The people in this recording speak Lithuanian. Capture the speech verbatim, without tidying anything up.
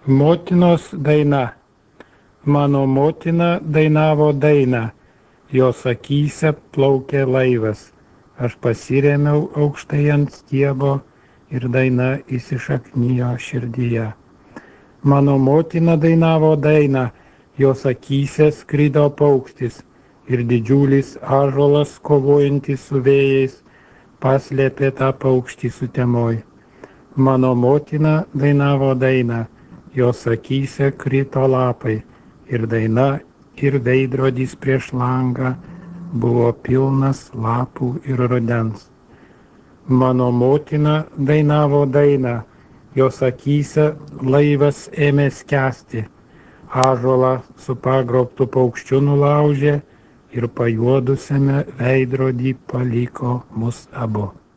Motinos daina. Mano motina dainavo dainą, jos akyse plaukė laivas. Aš pasirėmiau aukštai ant stiebo ir daina įsišaknijo širdyje. Mano motina dainavo dainą, jos akyse skrido paukštis ir didžiulis ąžuolas kovojantis su vėjais paslėpė tą paukštį sutemoj. Mano motina dainavo dainą, jos akyse krito lapai ir daina ir veidrodis prieš langą buvo pilnas lapų ir rudens. Mano motina dainavo dainą, jos akyse laivas ėmė skęsti, ąžuolą su pagrobtu paukščiu nulaužė ir pajuodusiame veidrodį paliko mus abu.